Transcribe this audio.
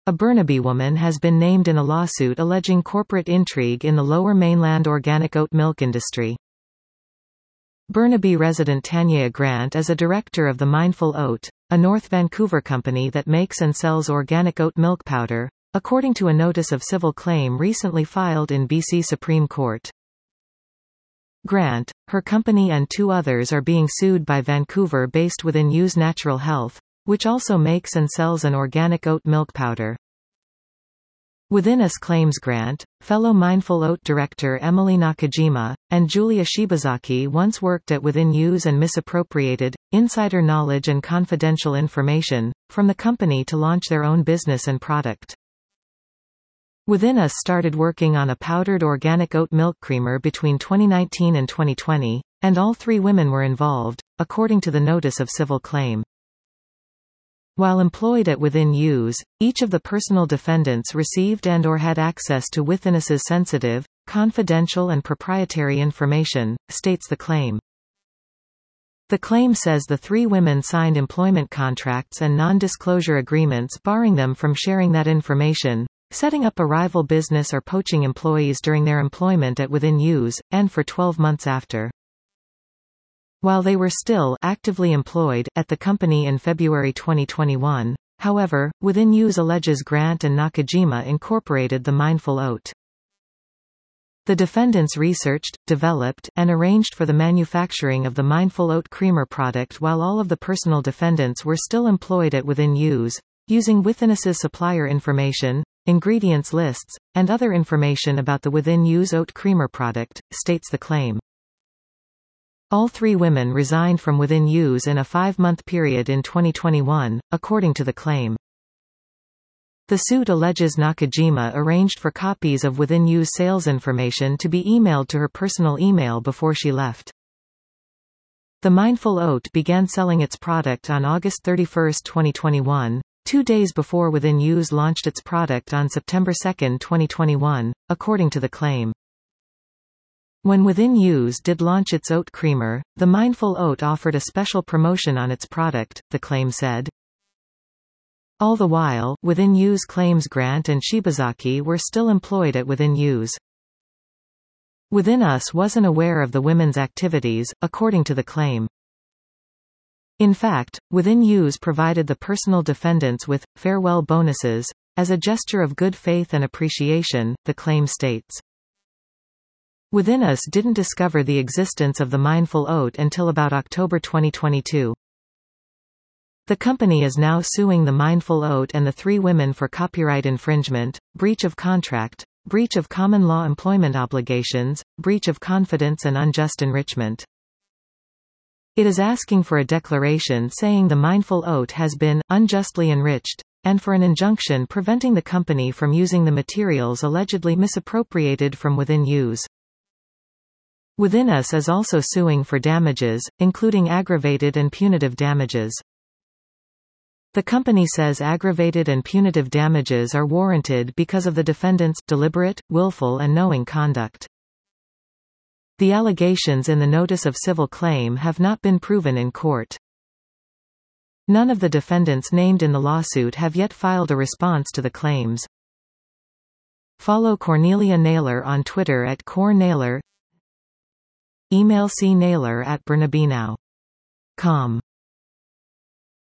A Burnaby woman has been named in a lawsuit alleging corporate intrigue in the Lower Mainland organic oat milk industry. Burnaby resident Tanya Grant is a director of the Mindful Oat, a North Vancouver company that makes and sells organic oat milk powder, according to a notice of civil claim recently filed in BC Supreme Court. Grant, her company and 2 others are being sued by Vancouver-based Within Use Natural Health, which also makes and sells an organic oat milk powder. Within Us claims Grant, fellow Mindful Oat director Emily Nakajima, and Julia Shibazaki once worked at Within Use and misappropriated insider knowledge and confidential information from the company to launch their own business and product. Within Us started working on a powdered organic oat milk creamer between 2019 and 2020, and all 3 women were involved, according to the notice of civil claim. While employed at Within Use, each of the personal defendants received and/or had access to Within Us's sensitive, confidential and proprietary information, states the claim. The claim says the 3 women signed employment contracts and non-disclosure agreements barring them from sharing that information, setting up a rival business or poaching employees during their employment at Within Use, and for 12 months after. While they were still actively employed at the company in February 2021, however, Within Use alleges Grant and Nakajima incorporated the Mindful Oat. The defendants researched, developed, and arranged for the manufacturing of the Mindful Oat creamer product while all of the personal defendants were still employed at Within Use, using Within Us's supplier information, ingredients lists, and other information about the Within Use oat creamer product, states the claim. All 3 women resigned from Within Use in a 5-month period in 2021, according to the claim. The suit alleges Nakajima arranged for copies of Within Use sales information to be emailed to her personal email before she left. The Mindful Oat began selling its product on August 31, 2021, 2 days before Within Use launched its product on September 2, 2021, according to the claim. When Within Use did launch its oat creamer, the Mindful Oat offered a special promotion on its product, the claim said. All the while, Within Use claims Grant and Shibazaki were still employed at Within Use. Within Us wasn't aware of the women's activities, according to the claim. In fact, Within Use provided the personal defendants with farewell bonuses as a gesture of good faith and appreciation, the claim states. Within Us didn't discover the existence of the Mindful Oat until about October 2022. The company is now suing the Mindful Oat and the 3 women for copyright infringement, breach of contract, breach of common law employment obligations, breach of confidence and unjust enrichment. It is asking for a declaration saying the Mindful Oat has been unjustly enriched, and for an injunction preventing the company from using the materials allegedly misappropriated from Within Use. Within Us is also suing for damages, including aggravated and punitive damages. The company says aggravated and punitive damages are warranted because of the defendants' deliberate, willful and knowing conduct. The allegations in the notice of civil claim have not been proven in court. None of the defendants named in the lawsuit have yet filed a response to the claims. Follow Cornelia Naylor on Twitter at @CorNaylor. Email cnaylor@burnabinow.com